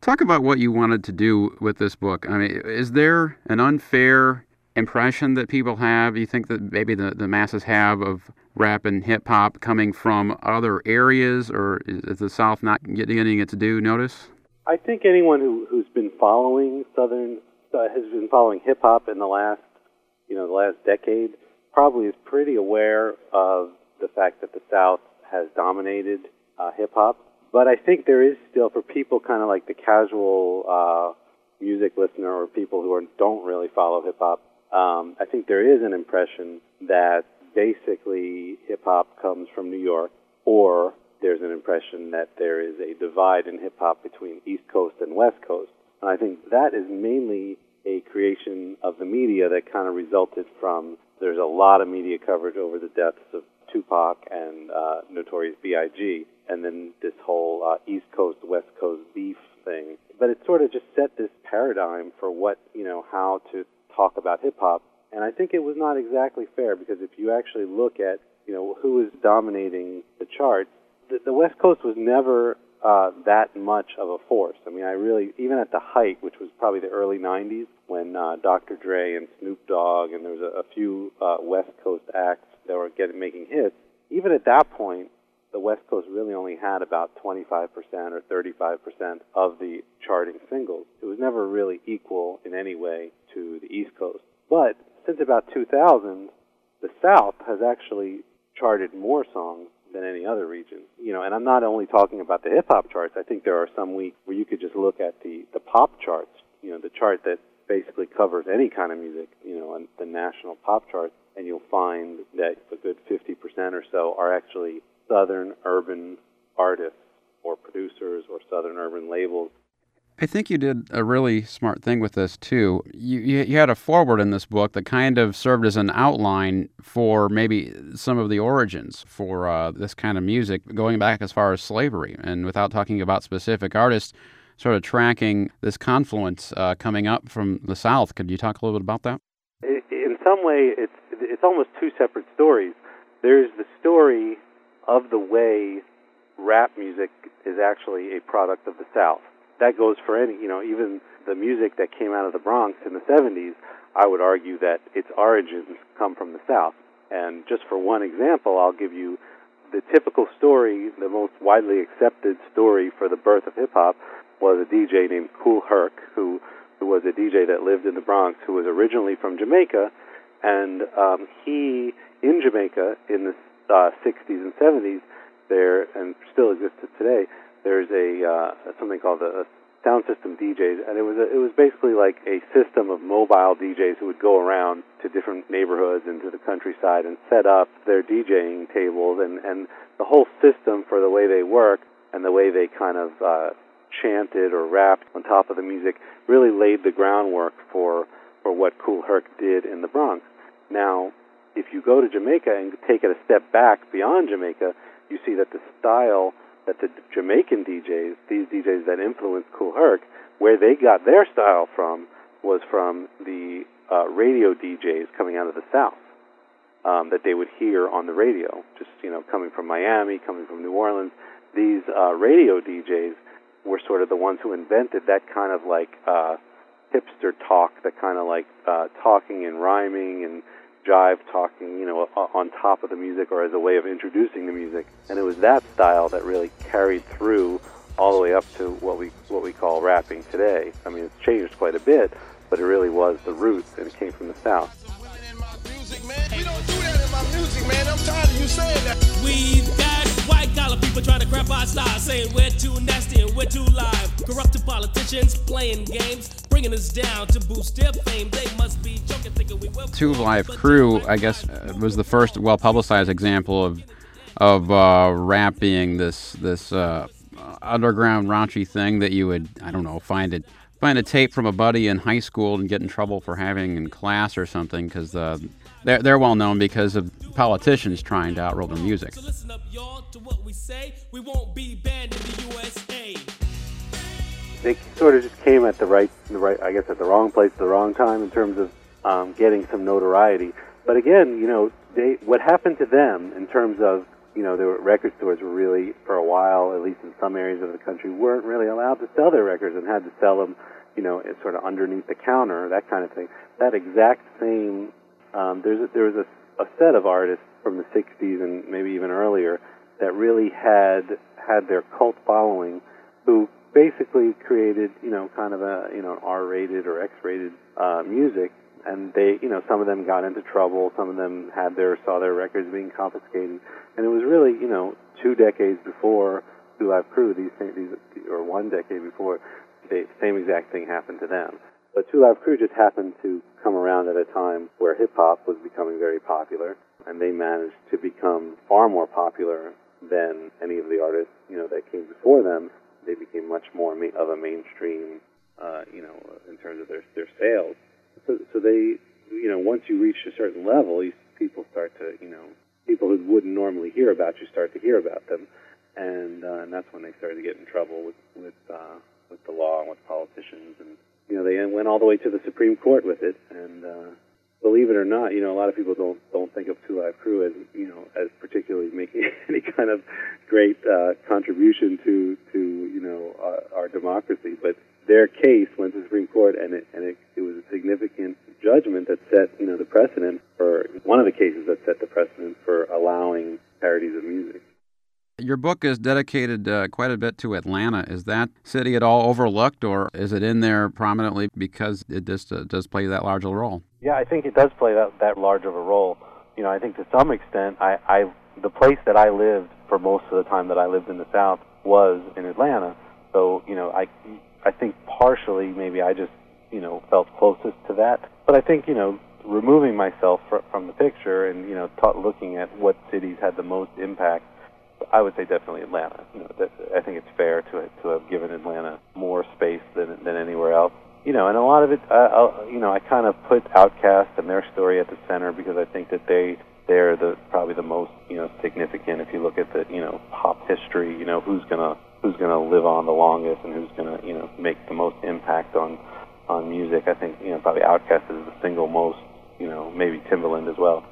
Talk about what you wanted to do with this book. I mean, is there an unfair impression that people have, you think that maybe the masses have, of rap and hip-hop coming from other areas, or is the South not getting its due notice? I think anyone who's been following has been following hip-hop in the last decade, probably is pretty aware of the fact that the South has dominated hip-hop. But I think there is still, for people kind of like the casual music listener or people who don't really follow hip-hop, I think there is an impression that basically hip-hop comes from New York, or there's an impression that there is a divide in hip-hop between East Coast and West Coast. And I think that is mainly a creation of the media that kind of resulted from, there's a lot of media coverage over the deaths of Tupac and Notorious B.I.G., and then this whole East Coast, West Coast beef thing. But it sort of just set this paradigm for how to talk about hip-hop. And I think it was not exactly fair, because if you actually look at, who is dominating the charts, the West Coast was never that much of a force. I mean, even at the height, which was probably the early 90s, when Dr. Dre and Snoop Dogg, and there was a few West Coast acts that were making hits, even at that point, the West Coast really only had about 25% or 35% of the charting singles. It was never really equal in any way to the East Coast. But since about 2000, the South has actually charted more songs than any other region. And I'm not only talking about the hip-hop charts. I think there are some weeks where you could just look at the pop charts, the chart that basically covers any kind of music, and the national pop charts, and you'll find that a good 50% or so are actually Southern urban artists or producers or Southern urban labels. I think you did a really smart thing with this, too. You had a foreword in this book that kind of served as an outline for maybe some of the origins for this kind of music, going back as far as slavery, and without talking about specific artists, sort of tracking this confluence coming up from the South. Could you talk a little bit about that? In some way, it's almost two separate stories. There's the story of the way rap music is actually a product of the South. That goes for any, even the music that came out of the Bronx in the 70s, I would argue that its origins come from the South. And just for one example, I'll give you the typical story, the most widely accepted story for the birth of hip-hop was a DJ named Kool Herc, who was a DJ that lived in the Bronx, who was originally from Jamaica, and he, in Jamaica, in the 60s and 70s, there, and still existed today, there's something called a sound system DJs, and it was basically like a system of mobile DJs who would go around to different neighborhoods and to the countryside and set up their DJing tables, and the whole system for the way they work and the way they kind of chanted or rapped on top of the music really laid the groundwork for what Kool Herc did in the Bronx. Now, if you go to Jamaica and take it a step back beyond Jamaica, you see that the style that the Jamaican DJs, these DJs that influenced Kool Herc, where they got their style from was from the radio DJs coming out of the South that they would hear on the radio, just, coming from Miami, coming from New Orleans. These radio DJs were sort of the ones who invented that kind of like hipster talk, that kind of like talking and rhyming and jive talking, on top of the music or as a way of introducing the music. And it was that style that really carried through all the way up to what we call rapping today. I mean, it's changed quite a bit, but it really was the roots, and it came from the South. We don't do that in my music, man. I'm tired of you saying that. We've got white-collar people trying to crap our style, saying we're too nasty and we're too live. Corrupted politicians playing games, bringing us down to boost their fame. They must be joking, thinking we will. Two Live Crew, I guess, was the first well-publicized example of rap being this underground raunchy thing that you would, I don't know, find a tape from a buddy in high school and get in trouble for having in class or something, because they're well known because of politicians trying to outroll their music. So listen up, y'all, to what we say. We won't be banned in the USA. They sort of just came at the right, I guess, at the wrong place at the wrong time in terms of getting some notoriety. But again, what happened to them in terms of there were record stores were really, for a while, at least in some areas of the country, weren't really allowed to sell their records and had to sell them, sort of underneath the counter, that kind of thing. That exact same, there was a set of artists from the 60s and maybe even earlier that really had their cult following, who basically created, kind of a, R-rated or X-rated music. And they, some of them got into trouble. Some of them saw their records being confiscated. And it was really, 2 decades before Two Live Crew, these, or 1 decade before, the same exact thing happened to them. But Two Live Crew just happened to come around at a time where hip-hop was becoming very popular, and they managed to become far more popular than any of the artists, that came before them. They became much more of a mainstream, in terms of their sales. So they, once you reach a certain level, people start to, people who wouldn't normally hear about you start to hear about them, and that's when they started to get in trouble with the law and with politicians, and they went all the way to the Supreme Court with it. And believe it or not, a lot of people don't think of Two Live Crew as as particularly making any kind of great contribution to our democracy, but their case went to the Supreme Court, and it was a significant judgment that set, the precedent for, one of the cases that set the precedent for allowing parodies of music. Your book is dedicated quite a bit to Atlanta. Is that city at all overlooked, or is it in there prominently because it just does play that large a role? Yeah, I think it does play that large of a role. I think to some extent, the place that I lived for most of the time that I lived in the South was in Atlanta. So, I think partially maybe I just, felt closest to that. But I think, removing myself from the picture and, looking at what cities had the most impact, I would say definitely Atlanta. I think it's fair to have given Atlanta more space than anywhere else. And a lot of it, I kind of put Outkast and their story at the center because I think that they're probably the most, significant. If you look at the, pop history, who's gonna live on the longest and who's gonna, make the most impact on music. I think, probably Outkast is the single most, maybe Timbaland as well.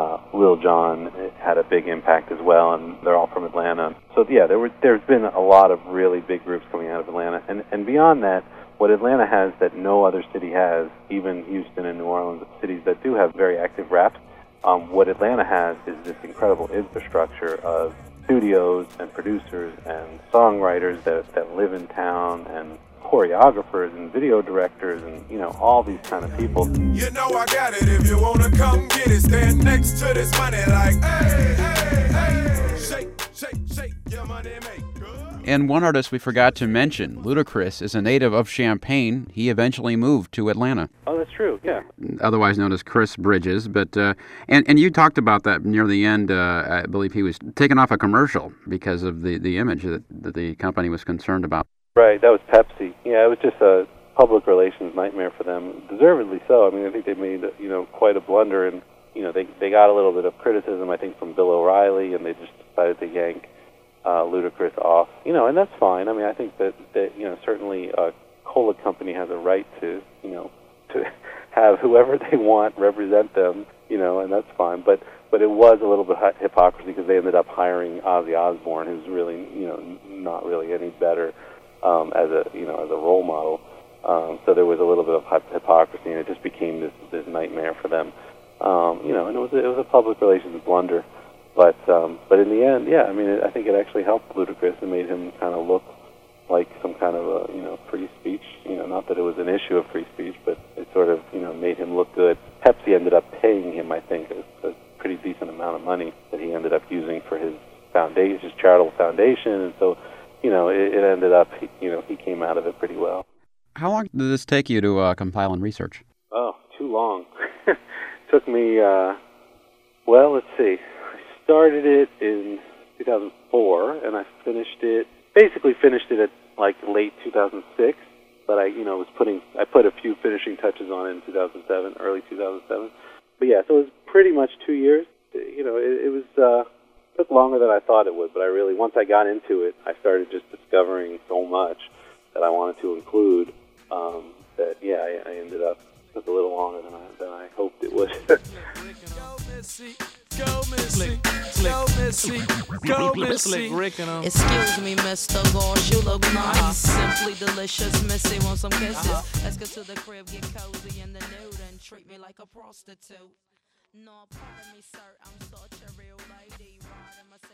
Lil Jon had a big impact as well, and they're all from Atlanta. So yeah, there's been a lot of really big groups coming out of Atlanta, and beyond that, what Atlanta has that no other city has, even Houston and New Orleans, cities that do have very active rap, what Atlanta has is this incredible infrastructure of studios and producers and songwriters that live in town, and choreographers and video directors and, all these kind of people. I got it. If you want to come get it, stand next to this money like, hey, hey, hey. Shake, shake, shake your money maker. And one artist we forgot to mention, Ludacris, is a native of Champaign. He eventually moved to Atlanta. Oh, that's true, yeah. Otherwise known as Chris Bridges. But and you talked about that near the end. I believe he was taken off a commercial because of the image that the company was concerned about. Right, that was Pepsi. Yeah, it was just a public relations nightmare for them. Deservedly so. I mean, I think they made, quite a blunder, and, they got a little bit of criticism, I think, from Bill O'Reilly, and they just decided to yank Ludacris off. And that's fine. I mean, I think that certainly a cola company has a right to, to have whoever they want represent them, and that's fine. But it was a little bit hypocrisy because they ended up hiring Ozzy Osbourne, who's really, not really any better as a role model. So there was a little bit of hypocrisy, and it just became this nightmare for them. And it was a public relations blunder. But in the end, yeah, I mean, I think it actually helped Ludacris and made him kind of look like some kind of a, free speech. Not that it was an issue of free speech, but it sort of, made him look good. Pepsi ended up paying him, I think, a pretty decent amount of money that he ended up using for his foundation, his charitable foundation, and so, it ended up, he came out of it pretty well. How long did this take you to compile and research? Oh, too long. Took me, let's see. I started it in 2004, and I basically finished it at like late 2006, but I put a few finishing touches on it in 2007, early 2007. But yeah, so it was pretty much 2 years. It was, took longer than I thought it would, but once I got into it, I started just discovering so much that I wanted to include, I ended up took a little longer than I hoped it would. Go Missy, go Missy, go Missy. Excuse me, Mr. Gosh, you look nice. Simply delicious, Missy, want some kisses? Let's go to the crib, get cozy in the nude, and treat me like a prostitute. No, pardon me, sir, I'm such a real lady. Riding my